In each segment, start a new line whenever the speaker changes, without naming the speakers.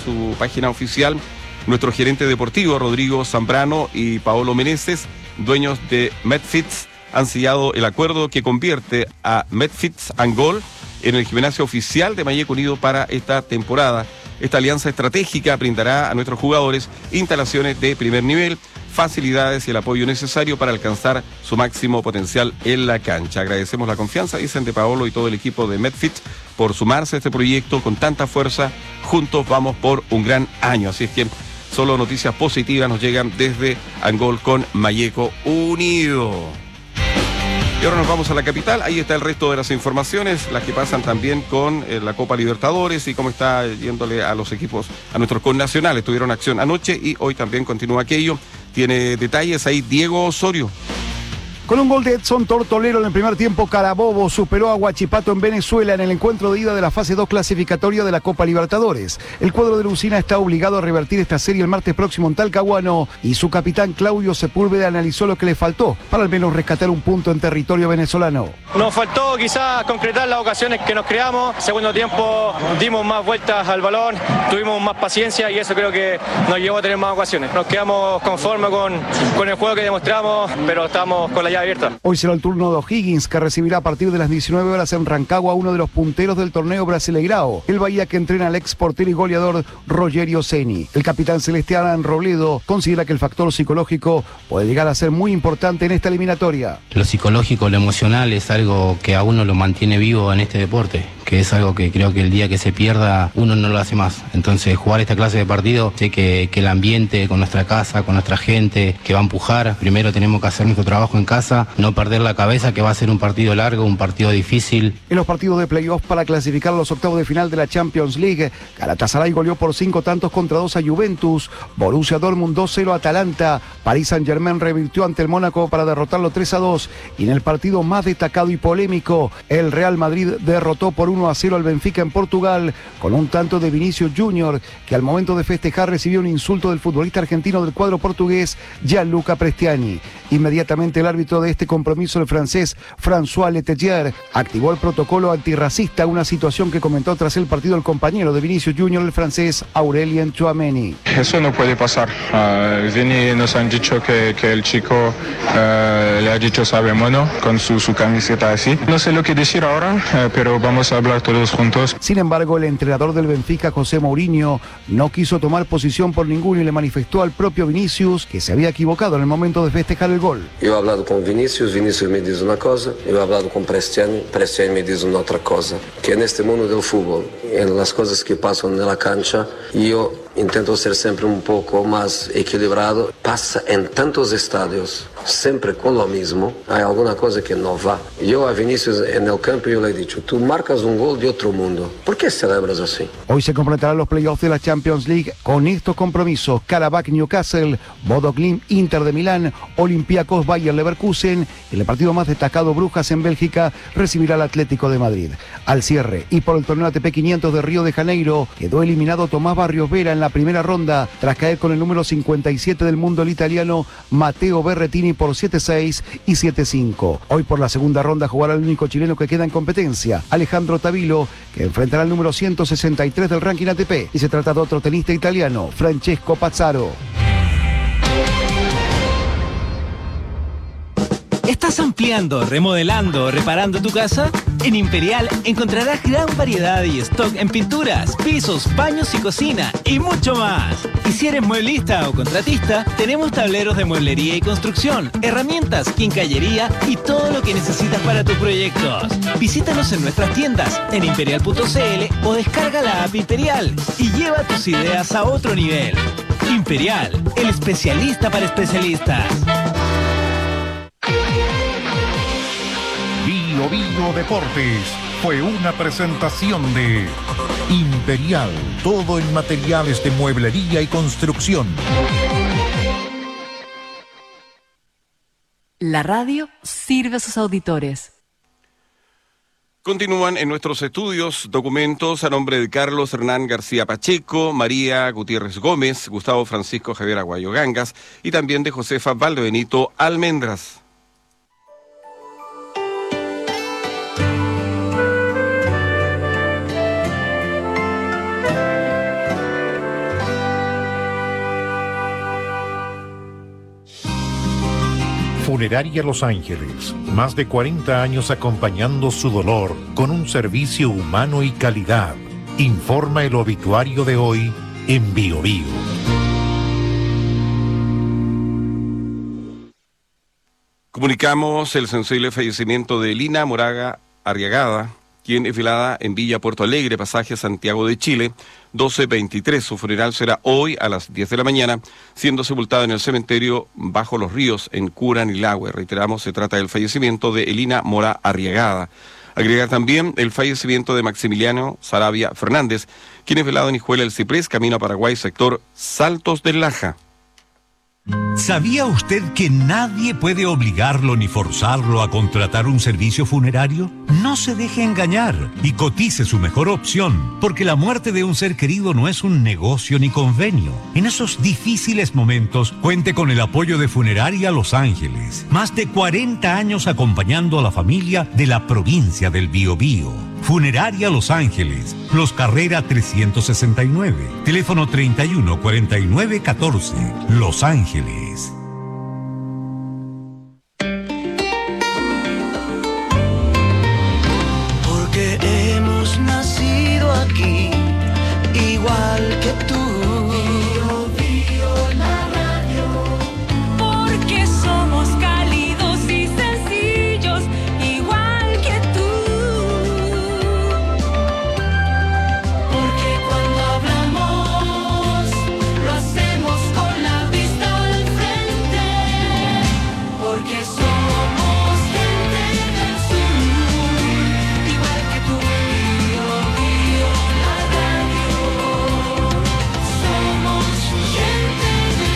su página oficial, nuestro gerente deportivo, Rodrigo Zambrano y Paolo Meneses, dueños de Medfits, han sellado el acuerdo que convierte a Medfits Angol en el gimnasio oficial de Mayeco Unido para esta temporada. Esta alianza estratégica brindará a nuestros jugadores instalaciones de primer nivel, facilidades y el apoyo necesario para alcanzar su máximo potencial en la cancha. Agradecemos la confianza, dicen, de Paolo y todo el equipo de Medfit por sumarse a este proyecto con tanta fuerza. Juntos vamos por un gran año. Así es que solo noticias positivas nos llegan desde Angol con Mayeco Unido. Y ahora nos vamos a la capital. Ahí está el resto de las informaciones, las que pasan también con la Copa Libertadores y cómo está yéndole a los equipos, a nuestros connacionales. Tuvieron acción anoche y hoy también continúa aquello. Tiene detalles ahí Diego Osorio.
Con un gol de Edson Tortolero en el primer tiempo, Carabobo superó a Huachipato en Venezuela en el encuentro de ida de la fase 2 clasificatoria de la Copa Libertadores. El cuadro de Lucina está obligado a revertir esta serie el martes próximo en Talcahuano y su capitán Claudio Sepúlveda analizó lo que le faltó para al menos rescatar un punto en territorio venezolano.
Nos faltó quizás concretar las ocasiones que nos creamos. Segundo tiempo dimos más vueltas al balón, tuvimos más paciencia y eso creo que nos llevó a tener más ocasiones. Nos quedamos conformes con el juego que demostramos, pero estamos con la llave abierta.
Hoy será el turno de O'Higgins, que recibirá a partir de las 19 horas en Rancagua a uno de los punteros del torneo Brasileirao, el Bahía, que entrena al ex portero y goleador Rogerio Ceni. El capitán celeste Alan Robledo considera que el factor psicológico puede llegar a ser muy importante en esta eliminatoria.
Lo psicológico, lo emocional es algo que a uno lo mantiene vivo en este deporte, que es algo que creo que el día que se pierda uno no lo hace más. Entonces jugar esta clase de partido, sé que el ambiente con nuestra casa, con nuestra gente, que va a empujar. Primero tenemos que hacer nuestro trabajo en casa, no perder la cabeza, que va a ser un partido largo, un partido difícil.
En los partidos de playoff para clasificar a los octavos de final de la Champions League, Galatasaray goleó por 5 tantos contra 2 a Juventus, Borussia Dortmund 2-0 a Atalanta, Paris Saint-Germain revirtió ante el Mónaco para derrotarlo 3-2, y en el partido más destacado y polémico, el Real Madrid derrotó por 1-0 al Benfica en Portugal, con un tanto de Vinicius Junior, que al momento de festejar recibió un insulto del futbolista argentino del cuadro portugués, Gianluca Prestiani. Inmediatamente el árbitro de este compromiso, el francés François Letelier, activó el protocolo antirracista, una situación que comentó tras el partido el compañero de Vinicius Junior, el francés Aurélien Tchouameni.
Eso no puede pasar. Vini nos han dicho que el chico le ha dicho sabemos, ¿no? Con su camiseta así. No sé lo que decir ahora, pero vamos a hablar todos juntos.
Sin embargo, el entrenador del Benfica, José Mourinho, no quiso tomar posición por ninguno y le manifestó al propio Vinicius que se había equivocado en el momento de festejar el gol.
Yo he hablado con Vinicius me dice una cosa, yo he hablado con Prestiani me dice una otra cosa. Que en este mundo del fútbol, en las cosas que pasan en la cancha, yo intento ser siempre un poco más equilibrado. Pasa en tantos estadios, siempre con lo mismo, hay alguna cosa que no va. Yo a Vinicius en el campo yo le he dicho, tú marcas un gol de otro mundo, ¿por qué celebras así?
Hoy se completarán los playoffs de la Champions League con estos compromisos: Karabakh Newcastle, Bodo Glimt Inter de Milán, Olympiacos Bayer Leverkusen, y el partido más destacado, Brujas en Bélgica recibirá al Atlético de Madrid. Al cierre y por el torneo ATP 500 de Río de Janeiro, quedó eliminado Tomás Barrios Vera en la primera ronda tras caer con el número 57 del mundo, el italiano Matteo Berrettini, por 7-6 y 7-5. Hoy por la segunda ronda jugará el único chileno que queda en competencia, Alejandro Tavilo, que enfrentará al número 163 del ranking ATP, y se trata de otro tenista italiano, Francesco Pazzaro.
¿Estás ampliando, remodelando o reparando tu casa? En Imperial encontrarás gran variedad y stock en pinturas, pisos, baños y cocina y mucho más. Y si eres mueblista o contratista, tenemos tableros de mueblería y construcción, herramientas, quincallería y todo lo que necesitas para tus proyectos. Visítanos en nuestras tiendas en imperial.cl o descarga la app Imperial y lleva tus ideas a otro nivel. Imperial, el especialista para especialistas.
Bio Deportes fue una presentación de Imperial, todo en materiales de mueblería y construcción.
La radio sirve a sus auditores.
Continúan en nuestros estudios documentos a nombre de Carlos Hernán García Pacheco, María Gutiérrez Gómez, Gustavo Francisco Javier Aguayo Gangas y también de Josefa Valdebenito Almendras.
Funeraria Los Ángeles, más de 40 años acompañando su dolor con un servicio humano y calidad. Informa el obituario de hoy en Bio Bio.
Comunicamos el sensible fallecimiento de Elina Moraga Arriagada, quien es velada en Villa Puerto Alegre, pasaje Santiago de Chile, 1223. Su funeral será hoy a las 10 de la mañana, siendo sepultada en el cementerio Bajo los Ríos, en Curanilahue. Reiteramos, se trata del fallecimiento de Elina Mora Arriagada. Agregar también el fallecimiento de Maximiliano Saravia Fernández, quien es velado en Hijuela El Ciprés, camino a Paraguay, sector Saltos del Laja.
¿Sabía usted que nadie puede obligarlo ni forzarlo a contratar un servicio funerario? No se deje engañar y cotice su mejor opción, porque la muerte de un ser querido no es un negocio ni convenio. En esos difíciles momentos, cuente con el apoyo de Funeraria Los Ángeles. Más de 40 años acompañando a la familia de la provincia del Biobío. Funeraria Los Ángeles, Los Carrera 369, teléfono 31 49 14, Los Ángeles.
Porque hemos nacido aquí, igual que tú. Bio, Bio, la radio.
Porque somos cálidos y sencillos, igual que tú.
Porque cuando hablamos, lo hacemos con la vista al frente. Porque somos gente del sur, igual que tú. Bio, Bio, la radio. Somos gente del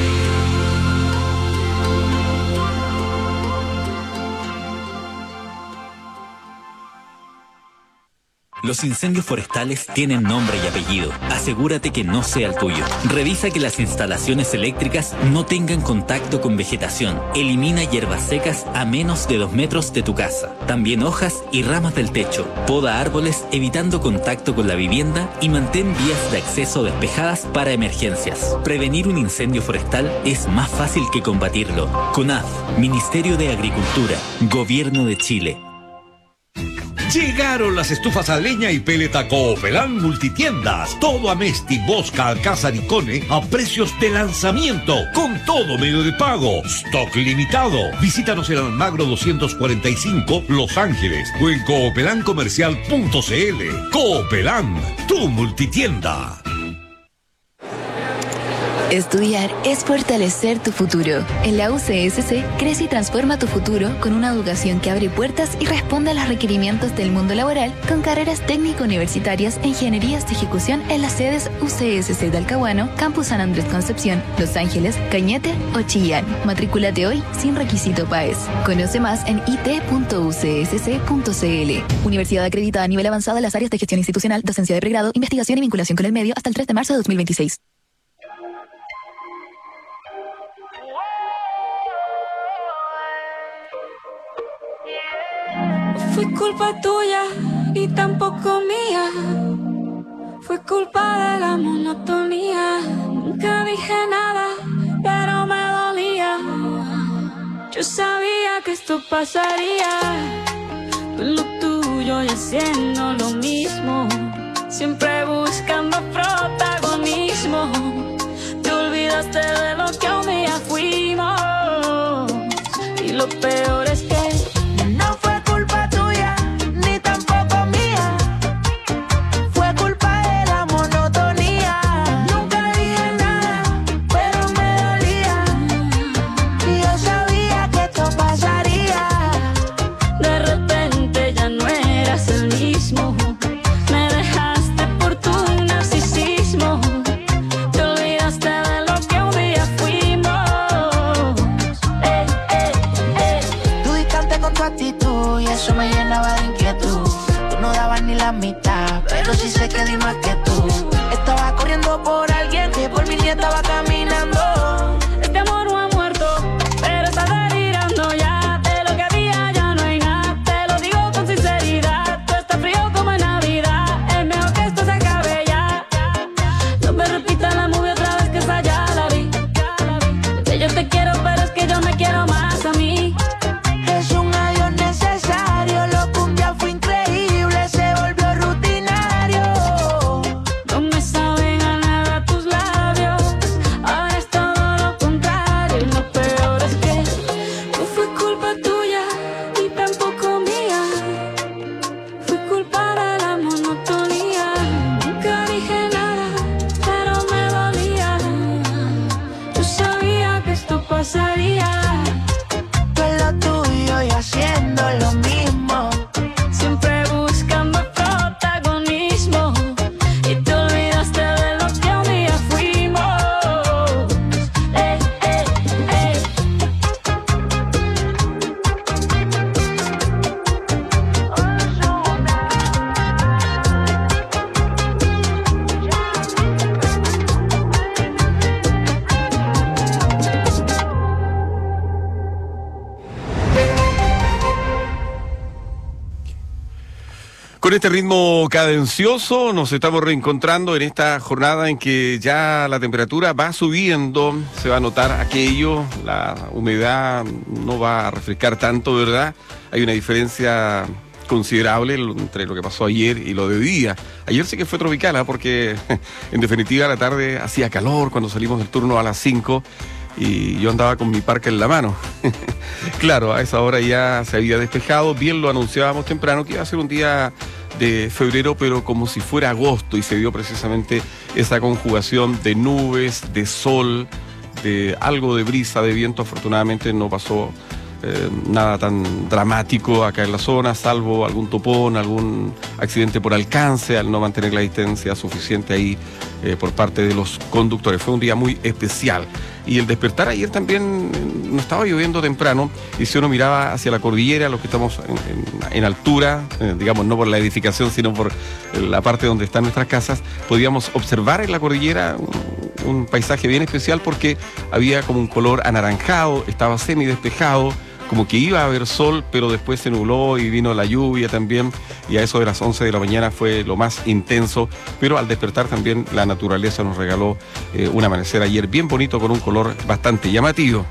Los incendios forestales tienen nombre y apellido. Asegúrate que no sea el tuyo. Revisa que las instalaciones eléctricas no tengan contacto con vegetación. Elimina hierbas secas a menos de 2 metros de tu casa. También hojas y ramas del techo. Poda árboles evitando contacto con la vivienda y mantén vías de acceso despejadas para emergencias. Prevenir un incendio forestal es más fácil que combatirlo. CONAF, Ministerio de Agricultura, Gobierno de Chile.
Llegaron las estufas a leña y peleta Coopelán Multitiendas. Todo Amesti, Bosca, Alcázar y Cone a precios de lanzamiento, con todo medio de pago. Stock limitado. Visítanos en Almagro 245, Los Ángeles, o en coopelancomercial.cl. Coopelán, tu multitienda.
Estudiar es fortalecer tu futuro. En la UCSC, crece y transforma tu futuro con una educación que abre puertas y responde a los requerimientos del mundo laboral con carreras técnico-universitarias e ingenierías de ejecución en las sedes UCSC Talcahuano, Campus San Andrés Concepción, Los Ángeles, Cañete o Chillán. Matrículate hoy sin requisito PAES. Conoce más en it.ucsc.cl. Universidad acreditada a nivel avanzado en las áreas de gestión institucional, docencia de pregrado, investigación y vinculación con el medio hasta el 3 de marzo de 2026.
Fue culpa tuya y tampoco mía. Fue culpa de la monotonía. Nunca dije nada, pero me dolía. Yo sabía que esto pasaría. Tú en lo tuyo y haciendo lo mismo. Siempre buscando protagonismo. Te olvidaste de lo que un día fuimos. Y lo peor es que no fue culpa tuya, ni tampoco mía. Fue culpa de la monotonía. Nunca dije nada, pero me dolía. Y yo sabía que esto pasaría. De repente ya no eras el mismo. Me dejaste por tu narcisismo. Te olvidaste de lo que un día fuimos.
Tú distante con tu actitud y eso me llenaba de inquietud. Tú no dabas ni la mitad, pero sí sé que di más que tú. Estaba corriendo por alguien que por mí ni estaba caminando.
Este amor no ha muerto, pero está delirando ya. De lo que había ya no hay nada. Te lo digo con sinceridad. Tú estás frío como en Navidad. Es mejor que esto se acabe ya. No me repitas la movie otra vez, que esa ya la vi. Que yo te quiero, pero es que yo me quiero más a mí.
este ritmo cadencioso nos estamos reencontrando en esta jornada en que ya la temperatura va subiendo, se va a notar aquello, la humedad no va a refrescar tanto, ¿verdad? Hay una diferencia considerable entre lo que pasó ayer y lo de hoy día. Ayer sí que fue tropical, porque en definitiva la tarde hacía calor cuando salimos del turno a las 5 y yo andaba con mi parca en la mano. Claro, a esa hora ya se había despejado, bien lo anunciábamos temprano que iba a ser un día de febrero, pero como si fuera agosto, y se dio precisamente esa conjugación de nubes, de sol, de algo de brisa, de viento. Afortunadamente no pasó nada tan dramático acá en la zona, salvo algún topón, algún accidente por alcance, al no mantener la distancia suficiente ahí por parte de los conductores. Fue un día muy especial. Y el despertar ayer también no estaba lloviendo temprano, y si uno miraba hacia la cordillera, los que estamos en altura, digamos, no por la edificación, sino por la parte donde están nuestras casas, podíamos observar en la cordillera un paisaje bien especial, porque había como un color anaranjado, estaba semidespejado, como que iba a haber sol, pero después se nubló y vino la lluvia también, y a eso de las 11 de la mañana fue lo más intenso, pero al despertar también la naturaleza nos regaló un amanecer ayer bien bonito con un color bastante llamativo.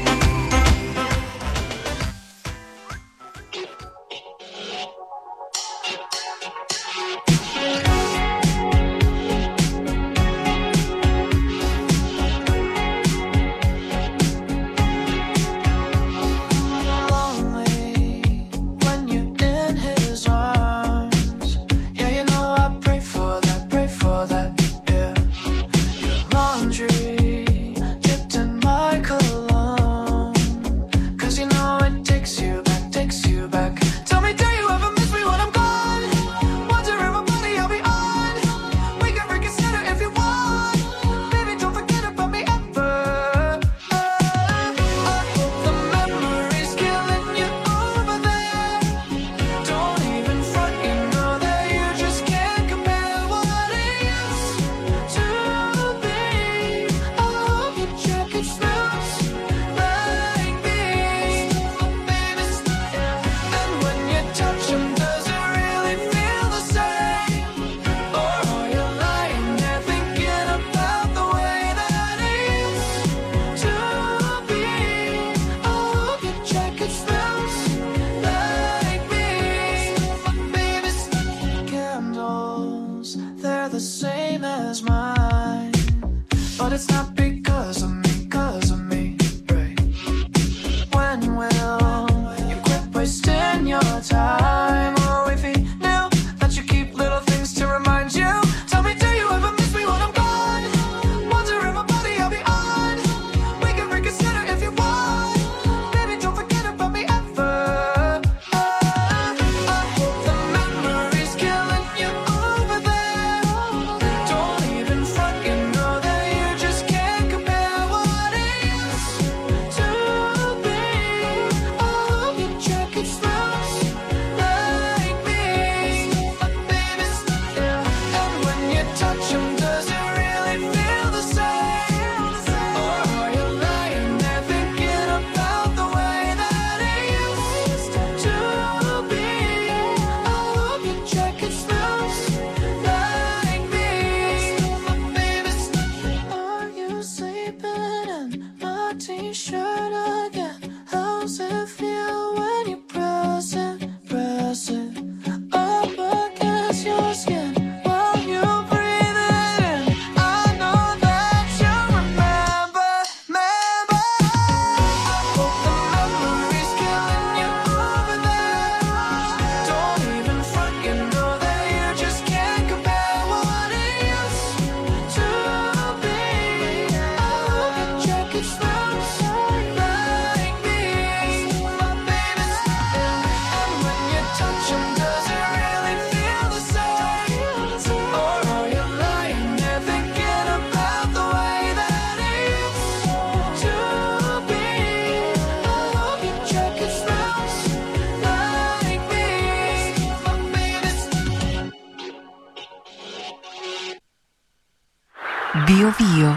Bio Bio.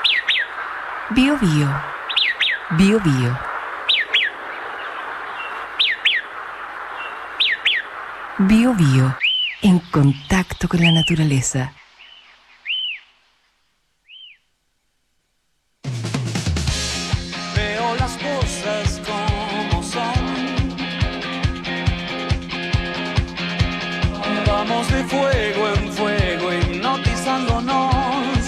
Bio Bio. Bio Bio. Bio Bio. en contacto con la naturaleza.
Veo las cosas como son. Vamos de fuego en fuego, hipnotizándonos.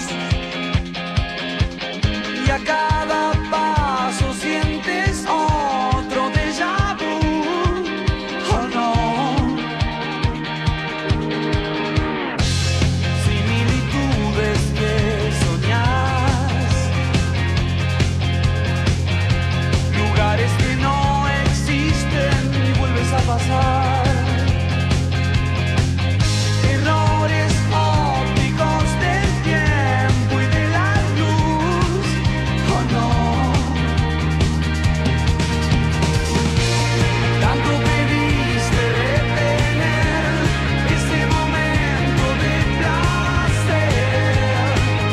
Y a cada paso sientes otro déjà vu, ¿o no? Similitudes que soñás, lugares que no existen y vuelves a pasar. Errores ópticos del tiempo y de la luz, ¿o no? Tanto pediste detener ese momento de placer.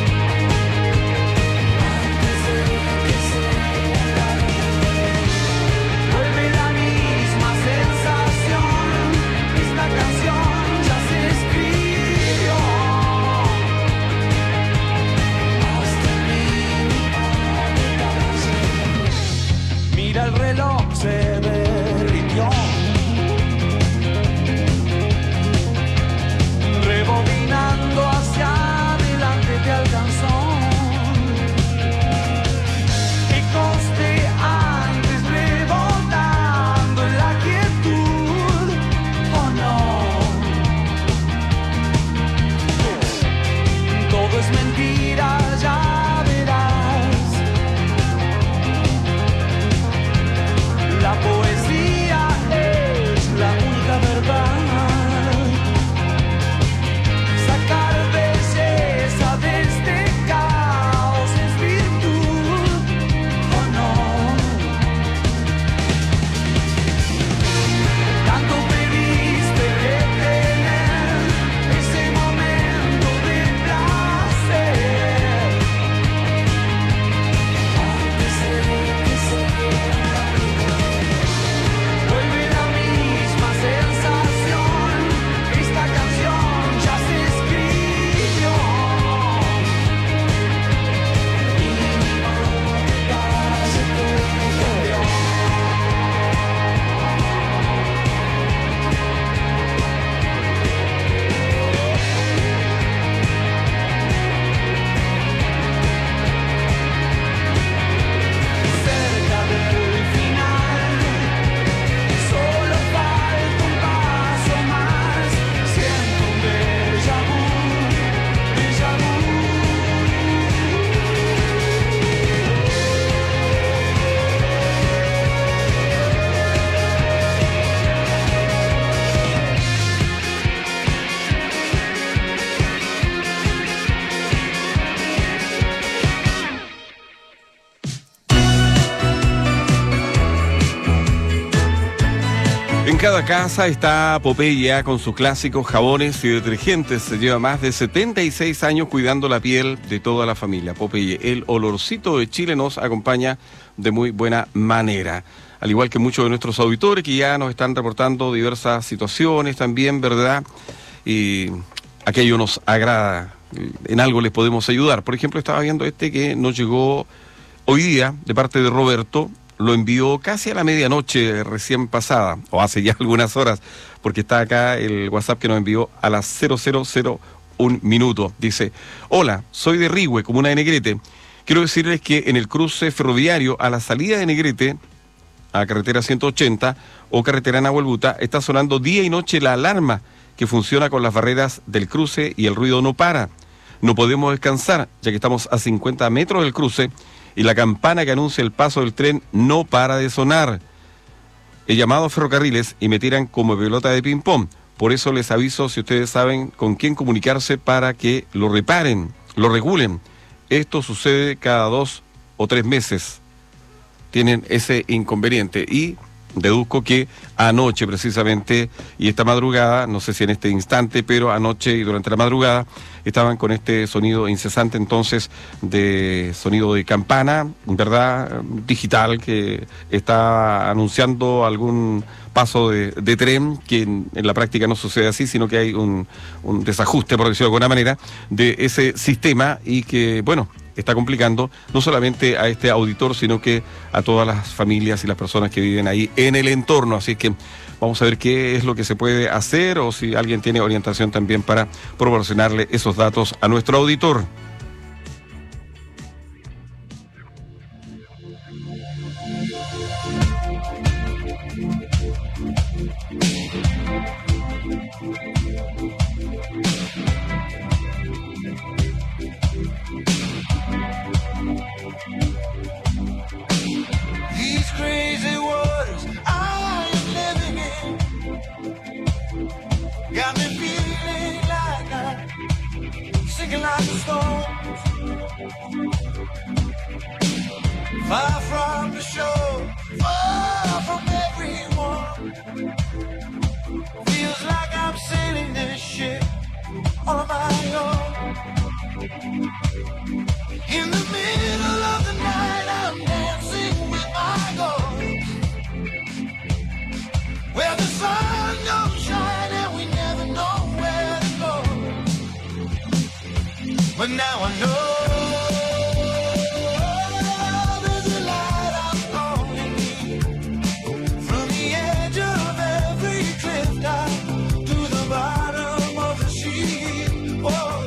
Antes de que sea tarde, vuelve la misma sensación. Esta canción ya se escribió. Hasta el mínimo detalle. Mira el reloj, se derritió. Rebobinando hacia adelante te alcanzó. Ecos de antes rebotando en la quietud, ¿o no? Todo es mentira, ya verás. La poesía es la única verdad. Sacar belleza de este caos es virtud, ¿o no? Tanto pediste detener ese momento de placer. Antes de que sea tarde, vuelve la misma sensación. Esta canción ya se escribió. Mínimo detalle que cambió. Cerca del final, solo falta un paso más. Siento un déjà vu, déjà vu.
En cada casa está Popeye con sus clásicos jabones y detergentes. Se lleva más de 76 años cuidando la piel de toda la familia. Popeye, el olorcito de Chile, nos acompaña de muy buena manera. Al igual que muchos de nuestros auditores que ya nos están reportando diversas situaciones también, ¿verdad? Y aquello nos agrada. En algo les podemos ayudar. Por ejemplo, estaba viendo que nos llegó hoy día de parte de Roberto. Lo envió casi a la medianoche recién pasada, o hace ya algunas horas, porque está acá el WhatsApp que nos envió a las 0001 minuto. Dice: hola, soy de Rigüe, comuna de Negrete. Quiero decirles que en el cruce ferroviario a la salida de Negrete, a carretera 180 o carretera Nahuelbuta, está sonando día y noche la alarma que funciona con las barreras del cruce y el ruido no para. No podemos descansar, ya que estamos a 50 metros del cruce y la campana que anuncia el paso del tren no para de sonar. He llamado a Ferrocarriles y me tiran como pelota de ping-pong. Por eso les aviso si ustedes saben con quién comunicarse para que lo reparen, lo regulen. Esto sucede cada 2 o 3 meses. Tienen ese inconveniente. Y deduzco que anoche precisamente, y esta madrugada, no sé si en este instante, pero anoche y durante la madrugada, estaban con este sonido incesante entonces de sonido de campana, ¿verdad? Digital, que está anunciando algún paso de tren, que en la práctica no sucede así, sino que hay un desajuste, por decirlo de alguna manera, de ese sistema y que, bueno, está complicando no solamente a este auditor, sino que a todas las familias y las personas que viven ahí en el entorno. Así que vamos a ver qué es lo que se puede hacer o si alguien tiene orientación también para proporcionarle esos datos a nuestro auditor.
These crazy waters I am living in got me feeling like I'm sinking like a stone. Far from the shore, far from everyone. Feels like I'm sailing this ship on my own. In the middle of the night, I'm dancing with my ghost. Where the sun don't shine and we never know where to go. But now I know there's a light out calling me. From the edge of every cliff down to the bottom of the sea. Oh.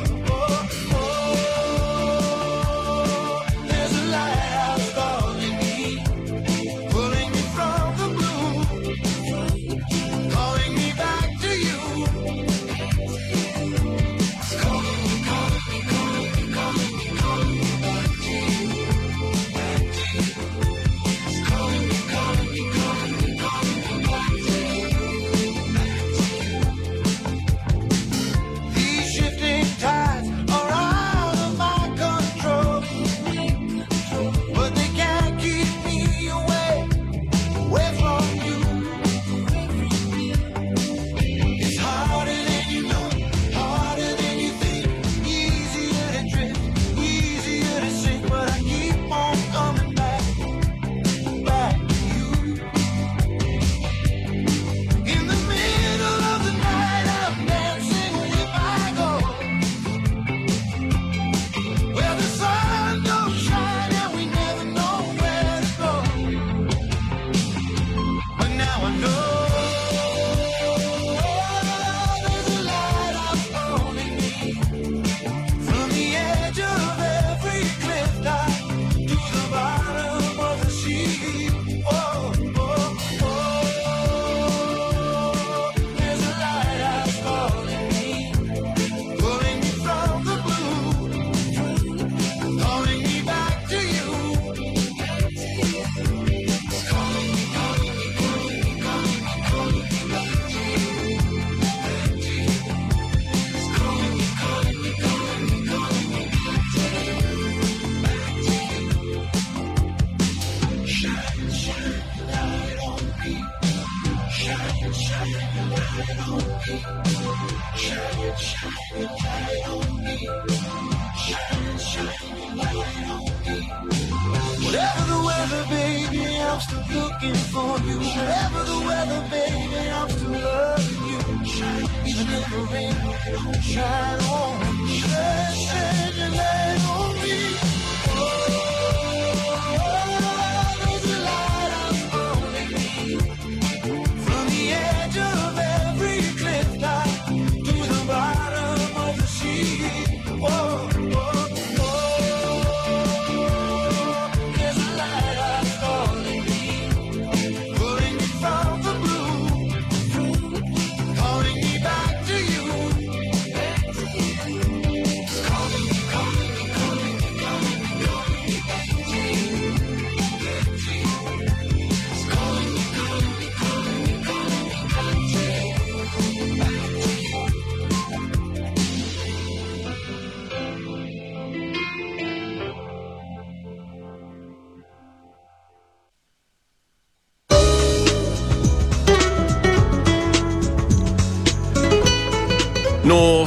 Whatever the weather, baby, I'm still looking for you. Whatever the weather, baby, I'm still loving you. Even if the rain don't shine on me, shine your light on me. There's a light out calling me. From the edge of every cliff top to the bottom of the sea.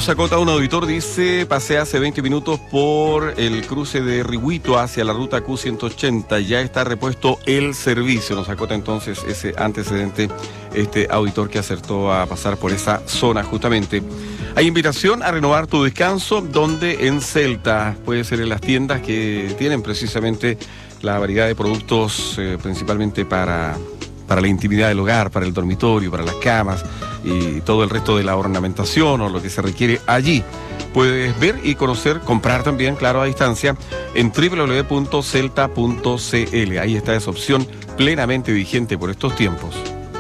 Nos acota un auditor, dice, pasé hace 20 minutos por el cruce de Rihuito hacia la ruta Q180, ya está repuesto el servicio. Nos acota entonces ese antecedente, este auditor que acertó a pasar por esa zona justamente. Hay invitación a renovar tu descanso, donde en Celta, puede ser en las tiendas que tienen precisamente la variedad de productos, principalmente para la intimidad del hogar, para el dormitorio, para las camas y todo el resto de la ornamentación o lo que se requiere allí. Puedes ver y conocer, comprar también, claro, a distancia, en www.celta.cl. Ahí está esa opción plenamente vigente por estos tiempos.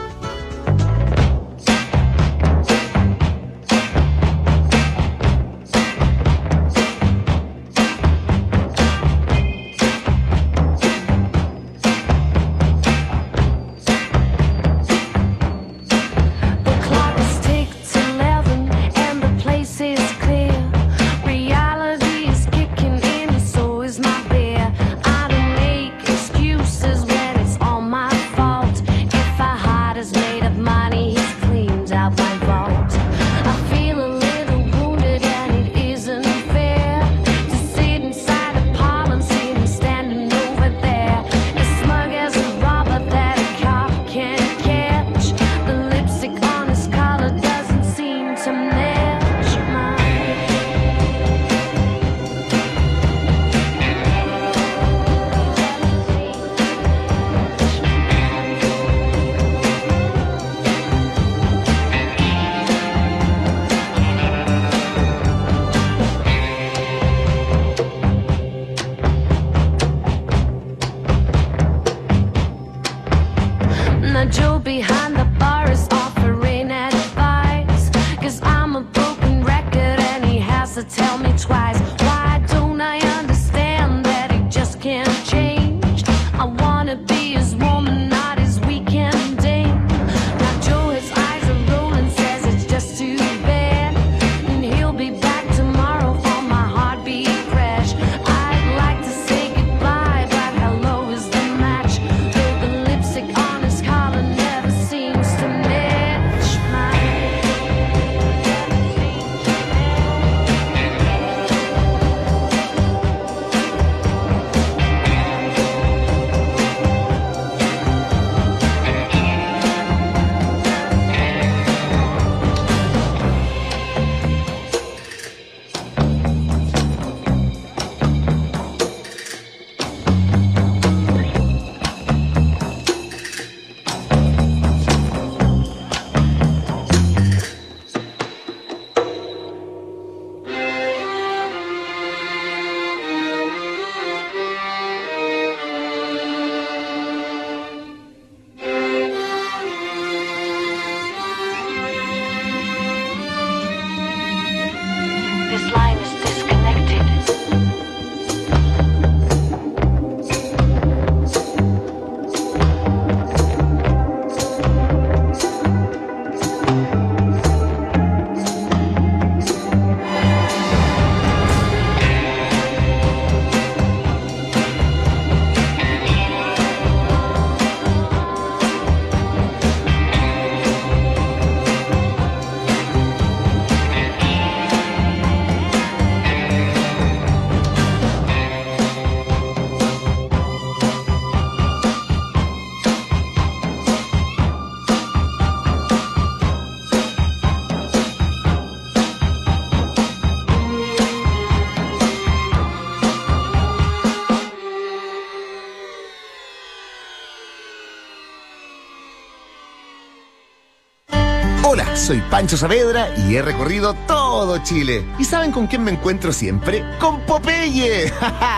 Hola, soy Pancho Saavedra y he recorrido todo Chile. ¿Y saben con quién me encuentro siempre? ¡Con Popeye!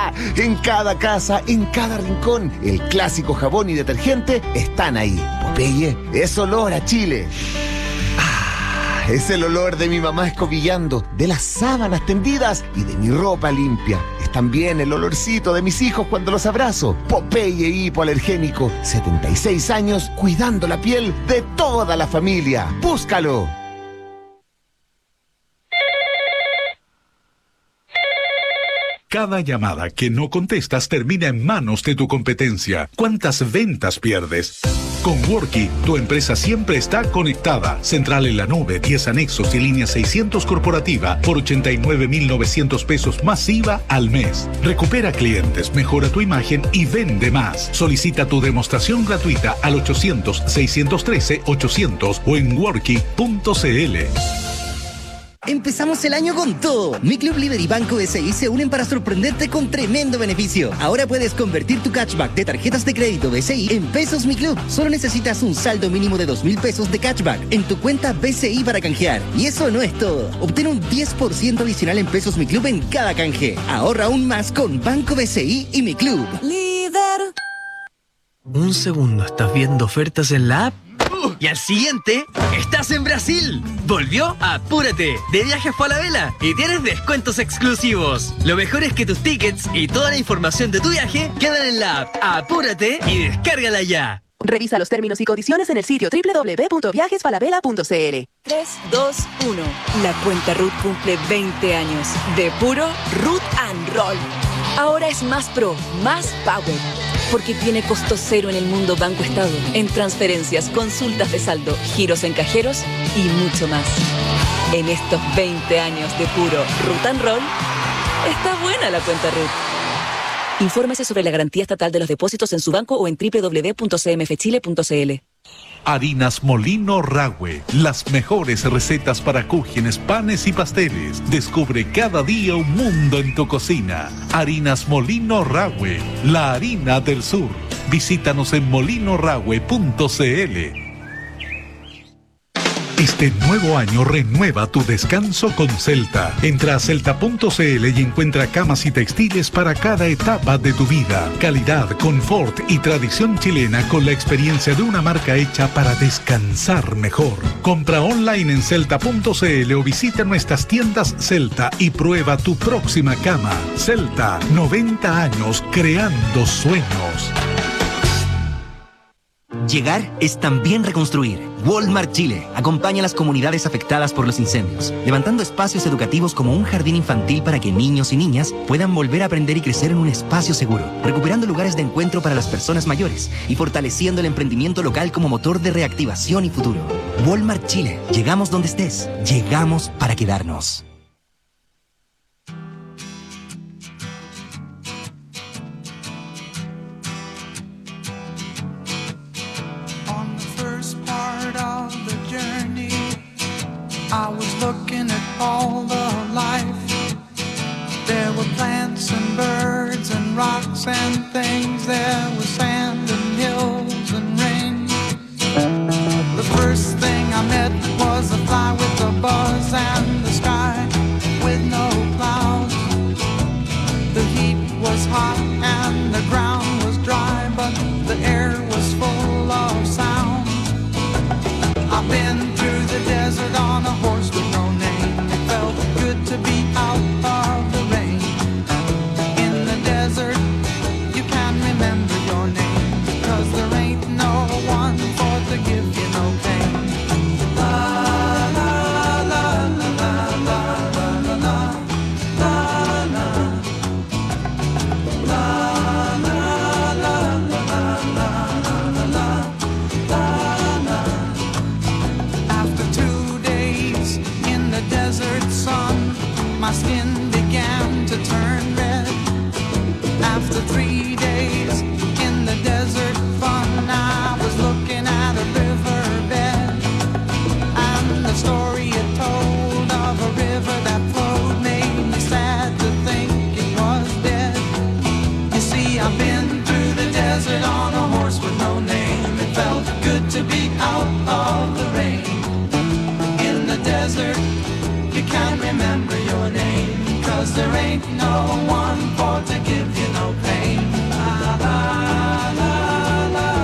En cada casa, en cada rincón, el clásico jabón y detergente están ahí. Popeye es olor a Chile. Es el olor de mi mamá escobillando, de las sábanas tendidas y de mi ropa limpia. Es también el olorcito de mis hijos cuando los abrazo. Popeye hipoalergénico, 76 años cuidando la piel de toda la familia. ¡Búscalo!
Cada llamada que no contestas termina en manos de tu competencia. ¿Cuántas ventas pierdes? Con Worky, tu empresa siempre está conectada. Central en la nube, 10 anexos y línea 600 corporativa por 89.900 pesos más IVA al mes. Recupera clientes, mejora tu imagen y vende más. Solicita tu demostración gratuita al 800-613-800 o en worky.cl.
Empezamos el año con todo. Mi Club Líder y Banco BCI se unen para sorprenderte con tremendo beneficio. Ahora puedes convertir tu cashback de tarjetas de crédito BCI en pesos Mi Club. Solo necesitas un saldo mínimo de 2.000 pesos de cashback en tu cuenta BCI para canjear. Y eso no es todo. Obtén un 10% adicional en pesos Mi Club en cada canje. Ahorra aún más con Banco BCI y Mi Club.
Líder. Un segundo, estás viendo ofertas en la app. Y al siguiente, estás en Brasil. Volvió Apúrate, de Viajes Falabella, y tienes descuentos exclusivos. Lo mejor es que tus tickets y toda la información de tu viaje quedan en la app. Apúrate y descárgala ya.
Revisa los términos y condiciones en el sitio www.viajesfalabella.cl. 3, 2, 1. La cuenta RUT cumple 20 años. De puro Root and Roll. Ahora es más pro, más power. Porque tiene costo cero en el mundo Banco Estado, en transferencias, consultas de saldo, giros en cajeros y mucho más. En estos 20 años de puro Root and Roll, está buena la cuenta RUT. Infórmese sobre la garantía estatal de los depósitos en su banco o en www.cmfchile.cl.
Harinas Molino Rahue, las mejores recetas para cúgenes, panes y pasteles. Descubre cada día un mundo en tu cocina. Harinas Molino Rahue, la harina del sur. Visítanos en molinorahue.cl. Este nuevo año renueva tu descanso con Celta. Entra a celta.cl y encuentra camas y textiles para cada etapa de tu vida. Calidad, confort y tradición chilena con la experiencia de una marca hecha para descansar mejor. Compra online en celta.cl o visita nuestras tiendas Celta y prueba tu próxima cama. Celta, 90 años creando sueños.
Llegar es también reconstruir. Walmart Chile acompaña a las comunidades afectadas por los incendios, levantando espacios educativos como un jardín infantil para que niños y niñas puedan volver a aprender y crecer en un espacio seguro, recuperando lugares de encuentro para las personas mayores y fortaleciendo el emprendimiento local como motor de reactivación y futuro. Walmart Chile. Llegamos donde estés. Llegamos para quedarnos.
I was looking at all the life. There were plants and birds and rocks and things. There was sand and hills and rain. The first thing I met was a fly with a buzz and the sky with no clouds. The heat was hot and the ground was dry, but the air was full of sound. I've been through the desert on a horse with no name. It felt good to be out of the rain. In the desert, you can't remember your name, because there ain't no one for to give you no pain. La la la la la la la la la la la la la la la la. After 2 days in the desert sun, my skin began to turn red. After 3 days in the desert fun, I was looking at a riverbed, and the story it told of a river that flowed made me sad to think it was dead. You see, I've been through the desert on a horse with no name. It felt good to be out of the rain. In the desert, you can't remember your name, 'cause there ain't no one for to give you no pain. La la la la.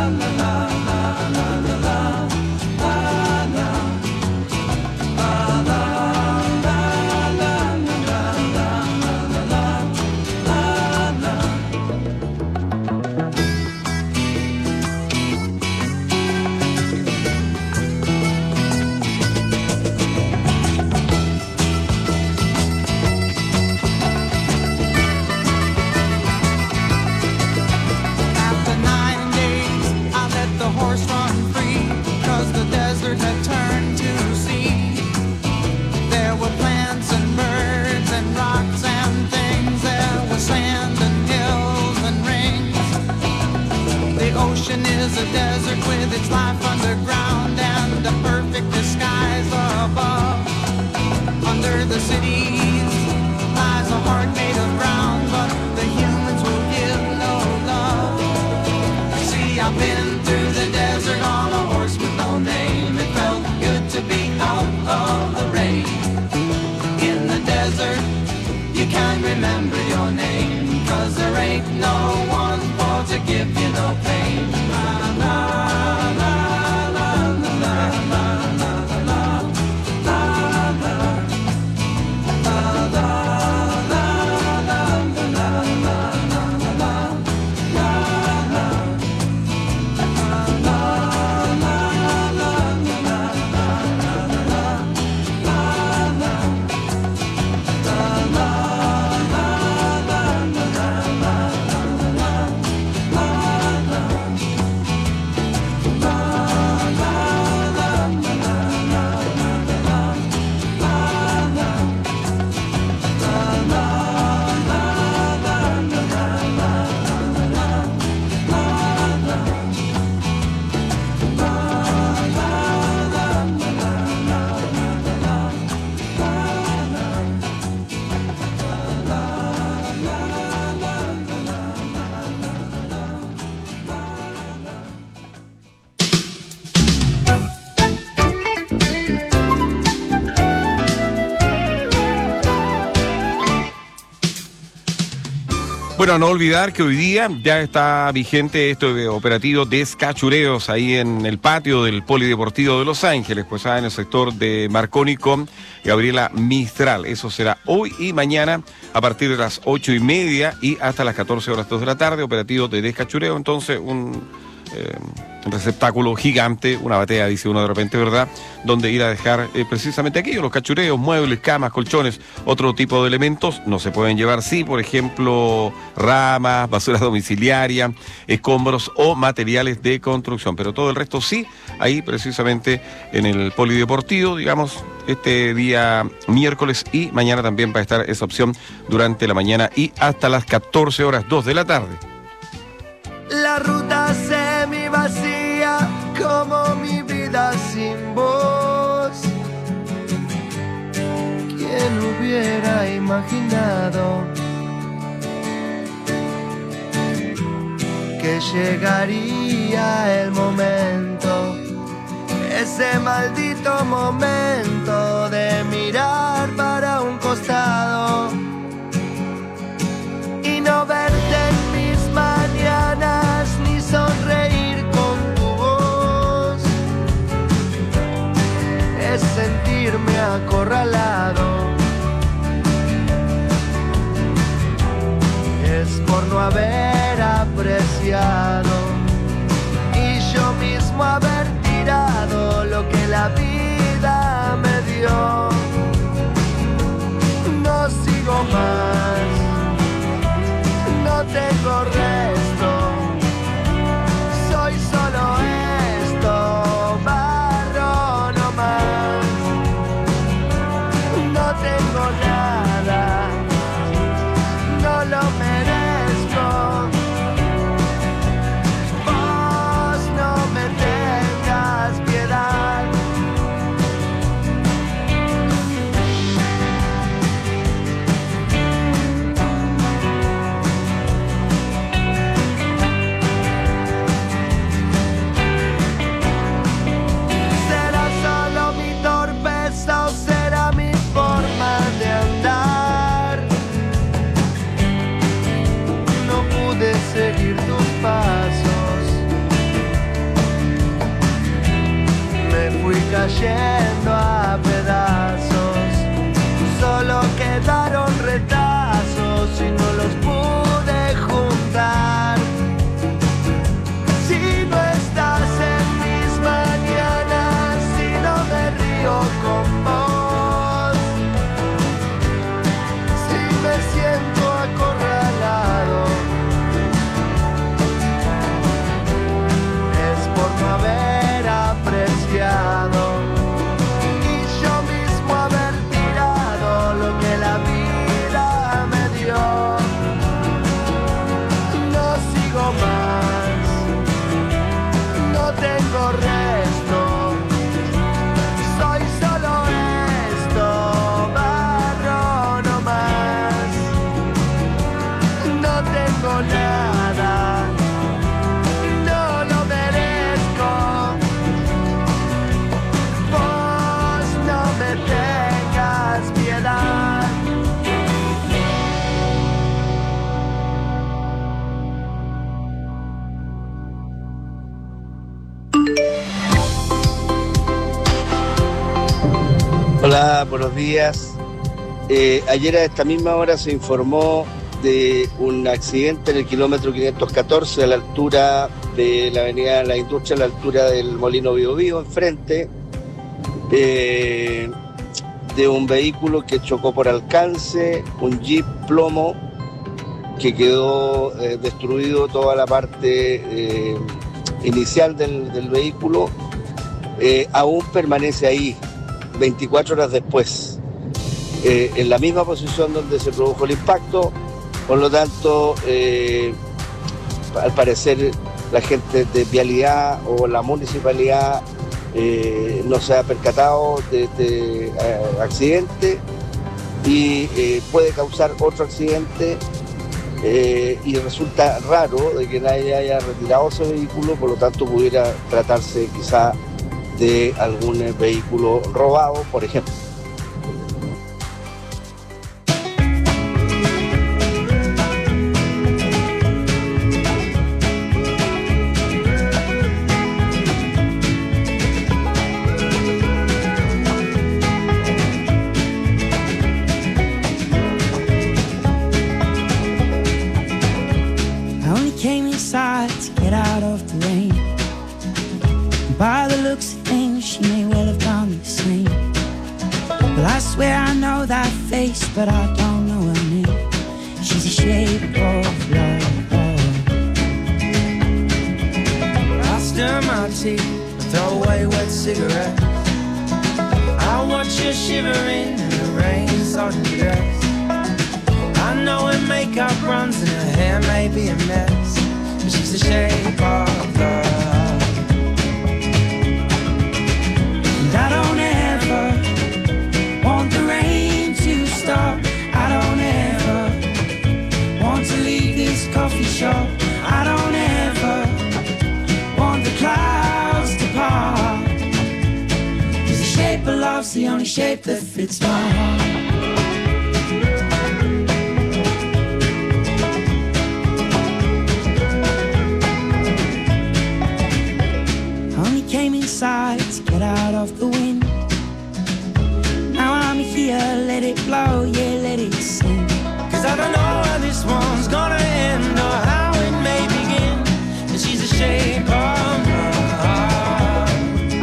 ocean is a desert with its life underground and a perfect disguise above. Under the cities lies a heart made of ground, but the humans will give no love. See, I've been through the desert on a horse with no name. It felt good to be out of the rain. In the desert, you can't remember your name, 'cause there ain't no one for to give you no pain. La, la, la, la, la, la, la, la, la, la, la,
Bueno, no olvidar que hoy día ya está vigente este operativo Descachureos ahí en el patio del Polideportivo de Los Ángeles, pues en el sector de Marconi con Gabriela Mistral. Eso será hoy y mañana a partir de las 8:30 y hasta las 14 horas 2 de la tarde, operativo de descachureo. Entonces, un receptáculo gigante, una batea, dice uno de repente, ¿verdad? Donde ir a dejar precisamente aquello, los cachureos, muebles, camas, colchones, otro tipo de elementos. No se pueden llevar, sí, por ejemplo, ramas, basura domiciliaria, escombros o materiales de construcción, pero todo el resto sí, ahí precisamente en el Polideportivo, digamos, este día miércoles, y mañana también va a estar esa opción durante la mañana y hasta las 14 horas 2 de la tarde.
La ruta semi vacía como mi vida sin voz. ¿Quién hubiera imaginado que llegaría el momento, ese maldito momento de mirar para un costado y no verte en mis mañanas ni sonreír con tu voz? Es sentirme acorralado, es por no haber apreciado y yo mismo haber tirado lo que la vida me dio. No sigo más, no tengo resto, soy solo esto, barro no más. No tengo nada, no lo merezco. Vos no me tengas piedad. ¿Será solo mi torpeza o será mi forma de andar? No pude seguir tus pasos, me fui cayendo a pedazos, solo quedaron retazos y no los pude juntar. Si no estás en mis mañanas, si no me río con vos, si me siento acorralado, es por no haber apreciado
Hola, buenos días. Ayer a esta misma hora se informó de un accidente en el kilómetro 514 a la altura de la avenida de la Industria, a la altura del Molino Bío Bío, enfrente de un vehículo que chocó por alcance, un Jeep plomo que quedó destruido toda la parte inicial del vehículo, aún permanece ahí 24 horas después, en la misma posición donde se produjo el impacto. Por lo tanto, al parecer la gente de vialidad o la municipalidad no se ha percatado de este accidente y puede causar otro accidente, y resulta raro de que nadie haya retirado ese vehículo, por lo tanto pudiera tratarse quizá de algún vehículo robado, por ejemplo.
By the looks of things, she may well have done the same. Well, I swear I know that face, but I don't know her name. She's a shape of love. I stir my tea, throw away wet cigarettes. I watch her shivering in the rain, sodden dress. I know her makeup runs and her hair may be a mess, but she's the shape of love. I don't ever want the rain to stop. I don't ever want to leave this coffee shop. I don't ever want the clouds to part. 'Cause the shape of love's the only shape that fits my heart. Only came inside to get out of the wind. Now I'm here, let it blow, yeah, let it sing. 'Cause I don't know how this one's gonna end or how it may begin. And she's the shape of my heart.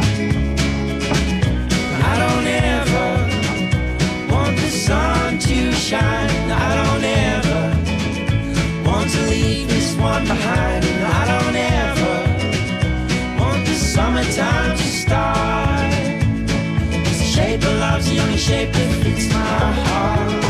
I don't ever want the sun to shine. I don't ever want to leave this one behind. And I don't ever want the summertime to start. 'Cause the shape of love's the only shape that fits my heart.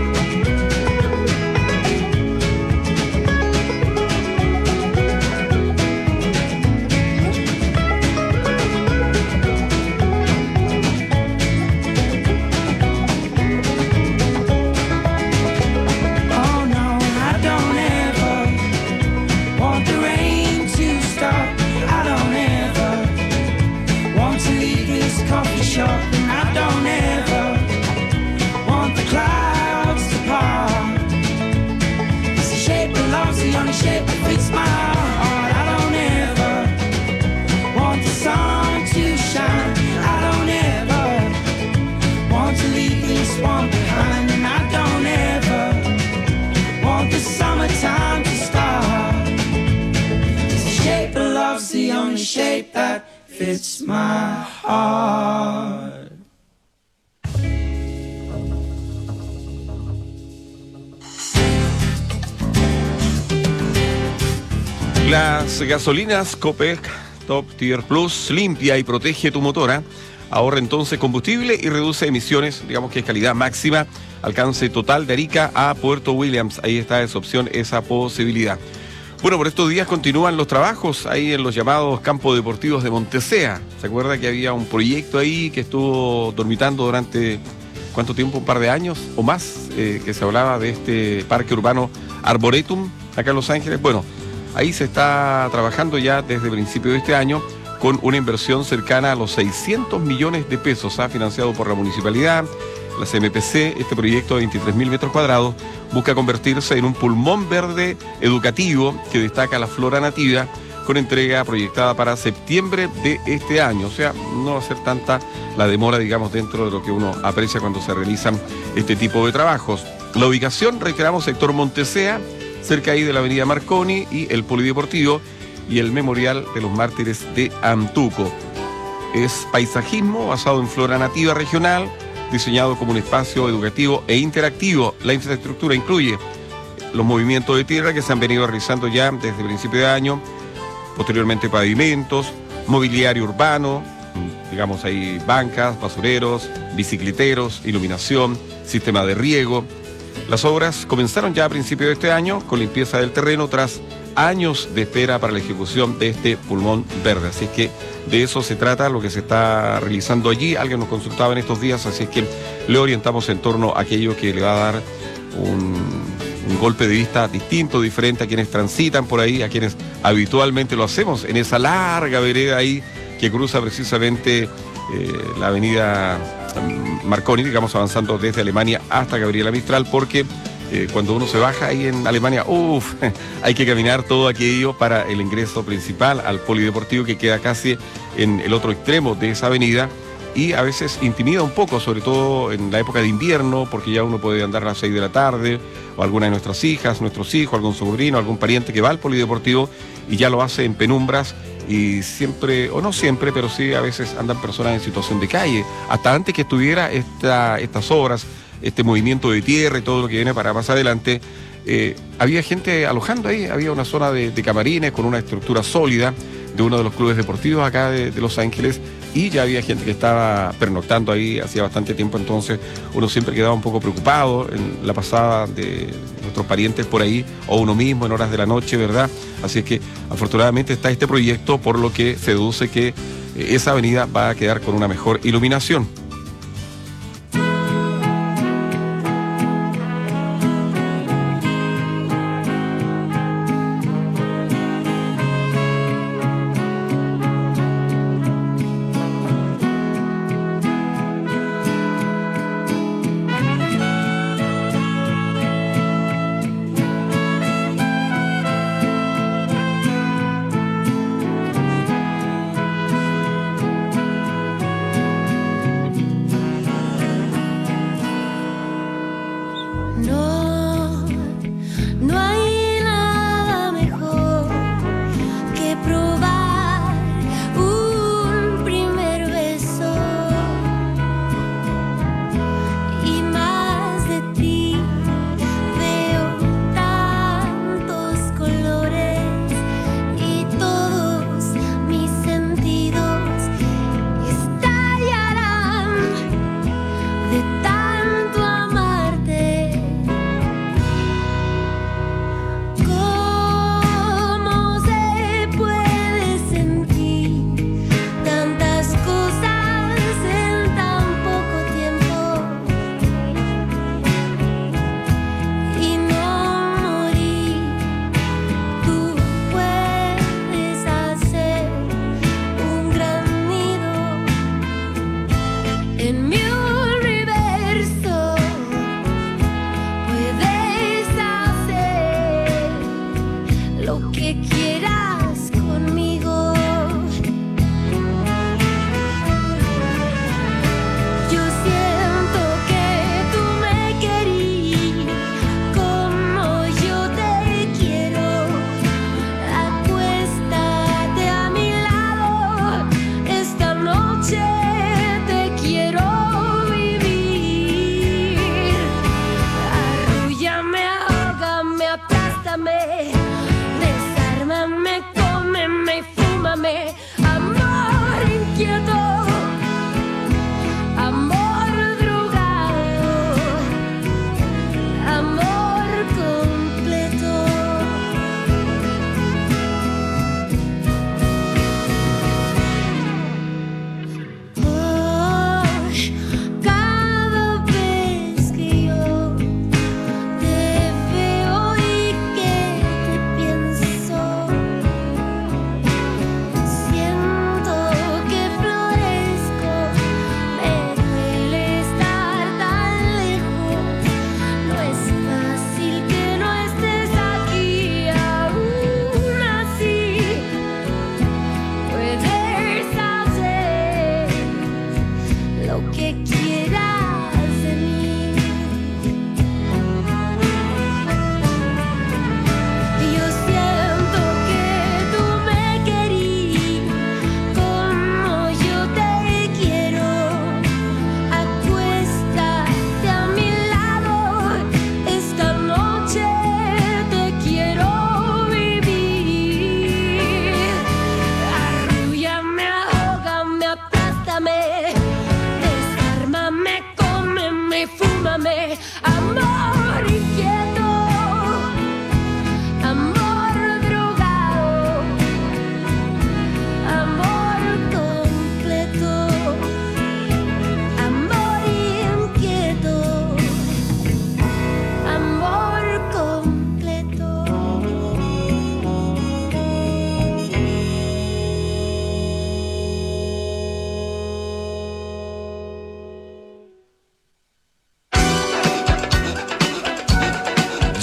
Shape that fits my heart.
Las gasolinas Copec Top Tier Plus limpia y protege tu motora. Ahorra entonces combustible y reduce emisiones, digamos que es calidad máxima, alcance total de Arica a Puerto Williams. Ahí está esa opción, esa posibilidad. Bueno, por estos días continúan los trabajos ahí en los llamados campos deportivos de Montesea. ¿Se acuerda que había un proyecto ahí que estuvo dormitando durante, ¿cuánto tiempo? Un par de años o más, que se hablaba de este parque urbano Arboretum acá en Los Ángeles. Bueno, ahí se está trabajando ya desde principios de este año con una inversión cercana a los 600 millones de pesos, financiado por la municipalidad, la CMPC. Este proyecto de 23.000 metros cuadrados busca convertirse en un pulmón verde educativo que destaca la flora nativa con entrega proyectada para septiembre de este año. O sea, no va a ser tanta la demora, digamos, dentro de lo que uno aprecia cuando se realizan este tipo de trabajos. La ubicación, reiteramos, sector Montesea, cerca ahí de la avenida Marconi y el Polideportivo y el Memorial de los Mártires de Antuco. Es paisajismo basado en flora nativa regional, diseñado como un espacio educativo e interactivo. La infraestructura incluye los movimientos de tierra que se han venido realizando ya desde el principio de año, posteriormente pavimentos, mobiliario urbano, digamos ahí bancas, basureros, bicicleteros, iluminación, sistema de riego. Las obras comenzaron ya a principios de este año con limpieza del terreno tras años de espera para la ejecución de este pulmón verde. Así es que de eso se trata lo que se está realizando allí. Alguien nos consultaba en estos días, así es que le orientamos en torno a aquello que le va a dar un golpe de vista distinto, diferente a quienes transitan por ahí, a quienes habitualmente lo hacemos en esa larga vereda ahí que cruza precisamente la avenida Marconi, digamos, avanzando desde Alemania hasta Gabriela Mistral, porque cuando uno se baja ahí en Alemania, hay que caminar todo aquello para el ingreso principal al Polideportivo, que queda casi en el otro extremo de esa avenida, y a veces intimida un poco, sobre todo en la época de invierno, porque ya uno puede andar a las 6 de la tarde, o alguna de nuestras hijas, nuestros hijos, algún sobrino, algún pariente que va al Polideportivo y ya lo hace en penumbras, y siempre, o no siempre, pero sí a veces andan personas en situación de calle. Hasta antes que estuviera estas obras, este movimiento de tierra y todo lo que viene para más adelante, había gente alojando ahí, había una zona de camarines con una estructura sólida de uno de los clubes deportivos acá de Los Ángeles, y ya había gente que estaba pernoctando ahí hacía bastante tiempo. Entonces uno siempre quedaba un poco preocupado en la pasada de nuestros parientes por ahí, o uno mismo en horas de la noche, ¿verdad? Así es que afortunadamente está este proyecto, por lo que se deduce que esa avenida va a quedar con una mejor iluminación.
Desármame,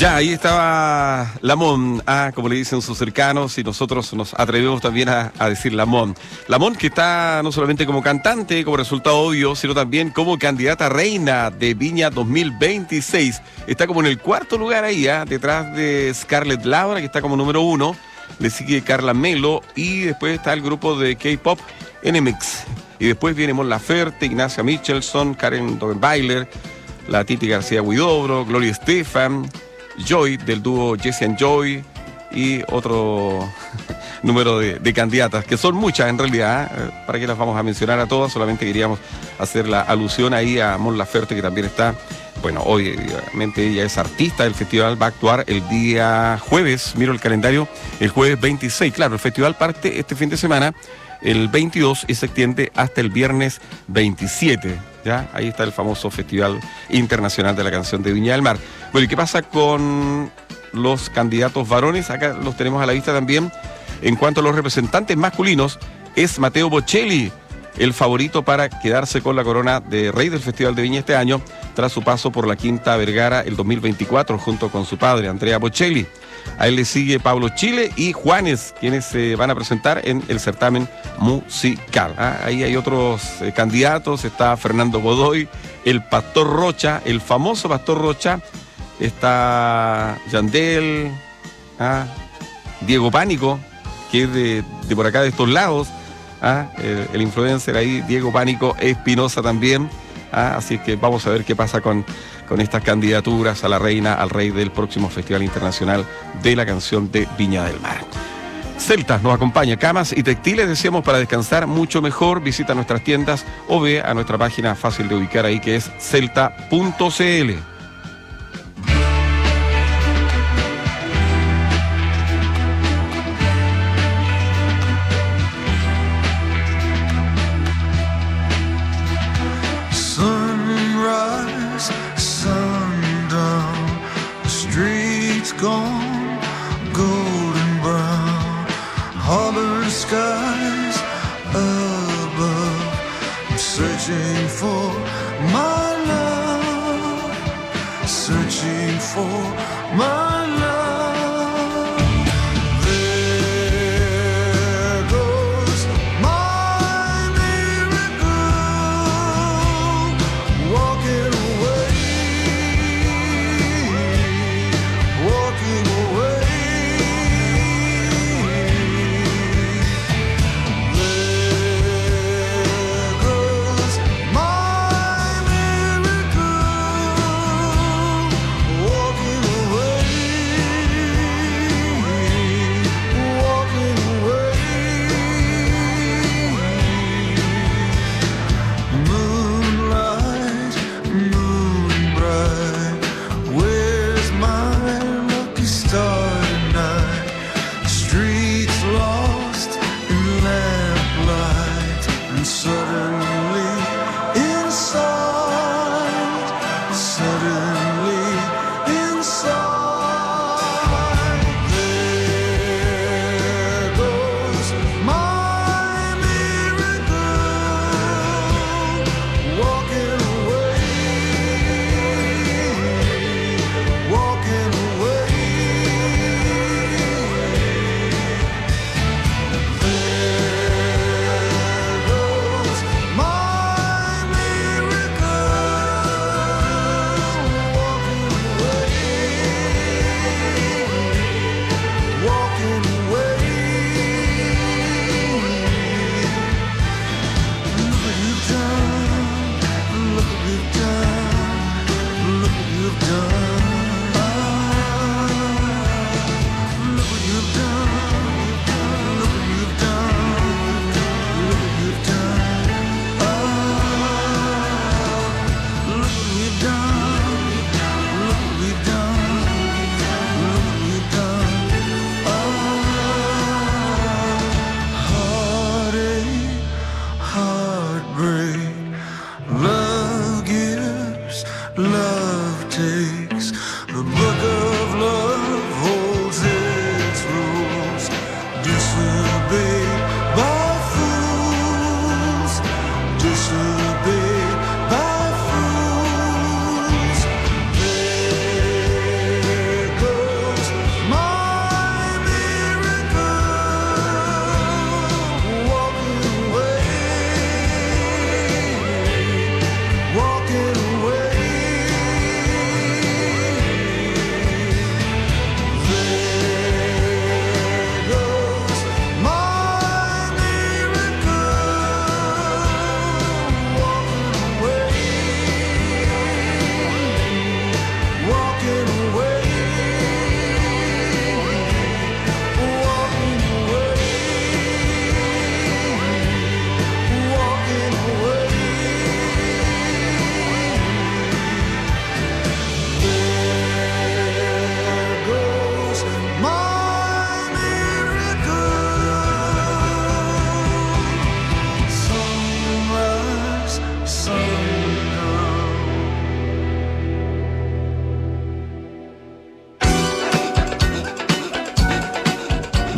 Ya, ahí estaba Lamón, como le dicen sus cercanos, y nosotros nos atrevemos también a decir Lamón. Lamón, que está no solamente como cantante, como resultado obvio, sino también como candidata reina de Viña 2026. Está como en el cuarto lugar ahí, detrás de Scarlett Laura, que está como número 1. Le sigue Carla Melo y después está el grupo de K-pop NMIX. Y después viene Mon Laferte, Ignacia Michelson, Karen Dogenbailer, la Titi García Huidobro, Gloria Estefan, Joy del dúo Jesse and Joy y otro número de candidatas, que son muchas en realidad. ¿Para qué las vamos a mencionar a todas? Solamente queríamos hacer la alusión ahí a Mon Laferte, que también está, bueno, obviamente ella es artista del festival, va a actuar el día jueves, miro el calendario, el jueves 26, claro, el festival parte este fin de semana, el 22 y se extiende hasta el viernes 27. ¿Ya? Ahí está el famoso Festival Internacional de la Canción de Viña del Mar. Bueno, ¿y qué pasa con los candidatos varones? Acá los tenemos a la vista también. En cuanto a los representantes masculinos, es Matteo Bocelli el favorito para quedarse con la corona de rey del Festival de Viña este año, tras su paso por la Quinta Vergara el 2024, junto con su padre, Andrea Bocelli. A él le sigue Pablo Chile y Juanes, quienes se van a presentar en el certamen musical. Ahí hay otros candidatos, está Fernando Godoy, el Pastor Rocha, el famoso Pastor Rocha, está Yandel, Diego Pánico, que es de por acá, de estos lados, el influencer ahí, Diego Pánico Espinosa también. Así que vamos a ver qué pasa con estas candidaturas a la reina, al rey del próximo Festival Internacional de la Canción de Viña del Mar. Celtas nos acompaña, camas y textiles, decíamos, para descansar mucho mejor. Visita nuestras tiendas o ve a nuestra página fácil de ubicar ahí, que es celta.cl.
Gone golden brown, harbor skies above. I'm searching for my love, searching for my love. There goes my miracle, walking away. Away.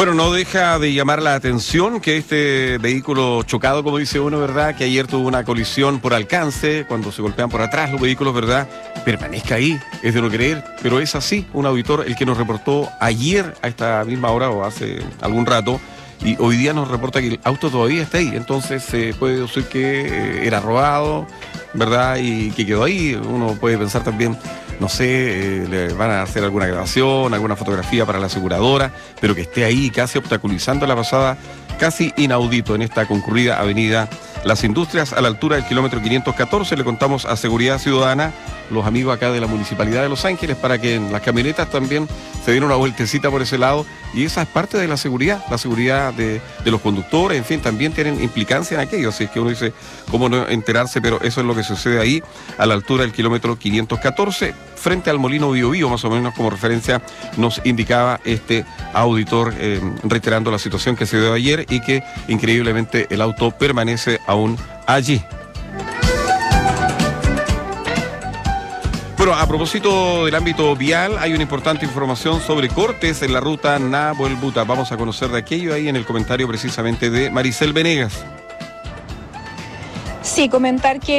Bueno, no deja de llamar la atención que este vehículo chocado, como dice uno, ¿verdad? Que ayer tuvo una colisión por alcance, cuando se golpean por atrás los vehículos, ¿verdad? Permanezca ahí, es de no creer, pero es así. Un auditor, el que nos reportó ayer a esta misma hora o hace algún rato, y hoy día nos reporta que el auto todavía está ahí. Entonces se puede decir que era robado, ¿verdad? Y que quedó ahí. Uno puede pensar también, no sé, le van a hacer alguna grabación, alguna fotografía para la aseguradora, pero que esté ahí casi obstaculizando la pasada, casi inaudito en esta concurrida avenida Las Industrias, a la altura del kilómetro 514. Le contamos a Seguridad Ciudadana, los amigos acá de la Municipalidad de Los Ángeles, para que en las camionetas también se den una vueltecita por ese lado, y esa es parte de la seguridad de los conductores, en fin, también tienen implicancia en aquello, así es que uno dice, ¿cómo no enterarse? Pero eso es lo que sucede ahí, a la altura del kilómetro 514, frente al Molino Bío Bío, más o menos como referencia nos indicaba este auditor, reiterando la situación que se dio ayer y que increíblemente el auto permanece aún allí. Bueno, a propósito del ámbito vial, hay una importante información sobre cortes en la ruta Nahuelbuta. Vamos a conocer de aquello ahí en el comentario precisamente de Maricel Venegas.
Sí, comentar que